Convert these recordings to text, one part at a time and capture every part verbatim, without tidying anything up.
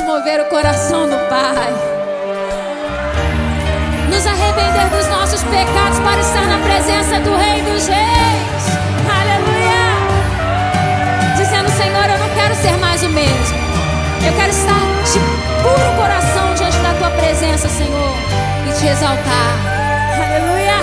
mover o coração do Pai, nos arrepender dos nossos pecados para estar na presença do Rei dos Reis. Aleluia! Dizendo: Senhor, eu não quero ser mais o mesmo. Eu quero estar de puro coração diante da Tua presença, Senhor, e Te exaltar. Aleluia!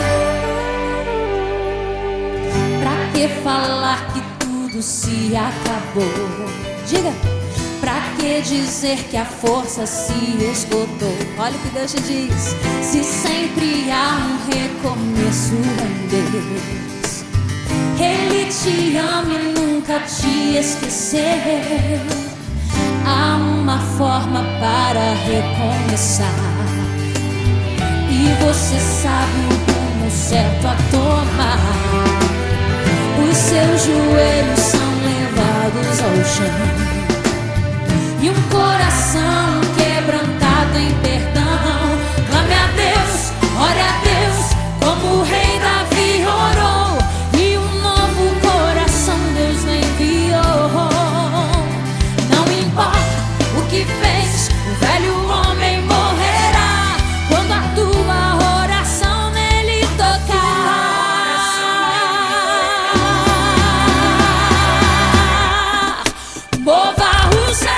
Pra que falar que tudo se acabou? Diga. Pra que dizer que a força se esgotou? Olha o que Deus te diz: se sempre há um recomeço em Deus, Ele te ama e nunca te esqueceu. Há uma forma para recomeçar, e você sabe o rumo certo a tomar. Os seus joelhos são levados ao chão, e um coração quebrantado em perdão. Clame a Deus, ore a Deus, como o rei Davi orou, e um novo coração Deus lhe enviou. Não importa o que fez, o velho homem morrerá quando a tua oração nele tocar. Mova o céu,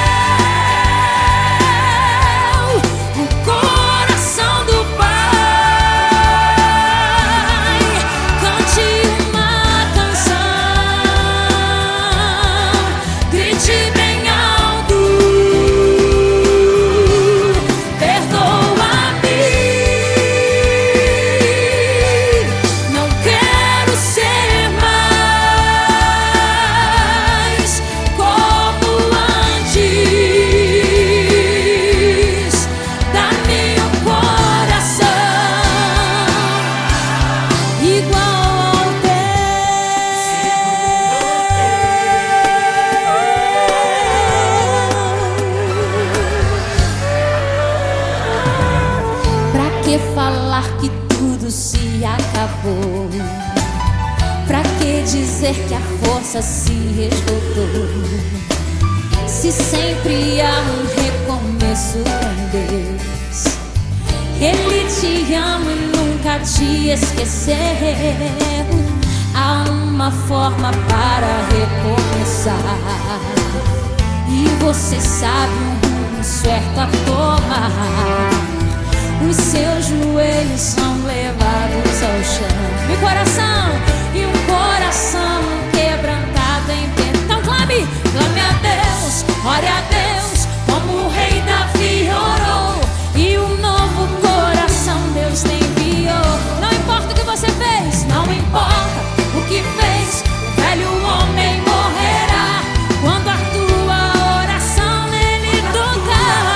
falar que tudo se acabou? Pra que dizer que a força se esgotou? Se sempre há um recomeço em Deus, Ele te ama e nunca te esqueceu. Há uma forma para recomeçar, e você sabe o rumo certo a tomar. Os seus joelhos são levados ao chão, e o coração, e um coração quebrantado em perdão. Então clame, clame a Deus, ore a Deus, como o rei Davi orou, e um novo coração Deus te enviou. Não importa o que você fez, não importa o que fez, o velho homem morrerá quando a tua oração nele tocar.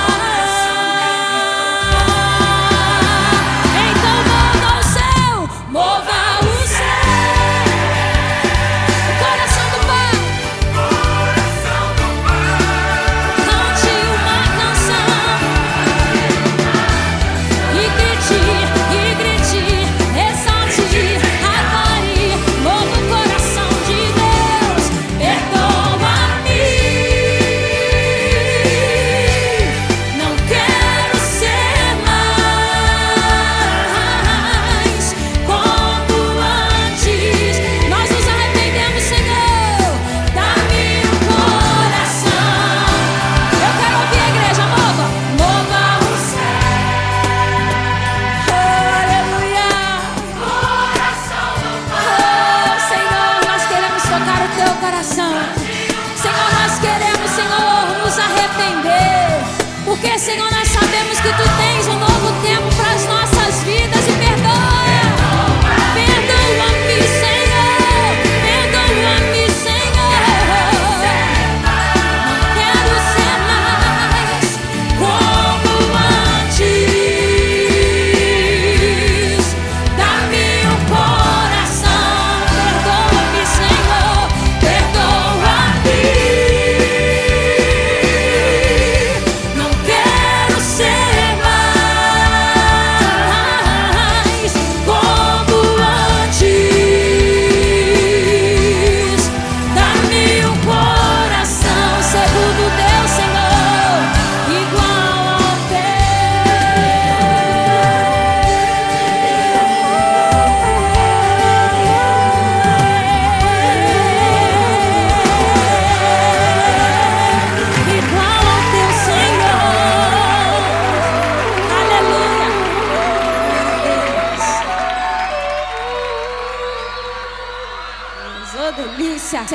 Senhor, nós queremos, Senhor, nos arrepender, porque, Senhor, nós sabemos que Tu tens um novo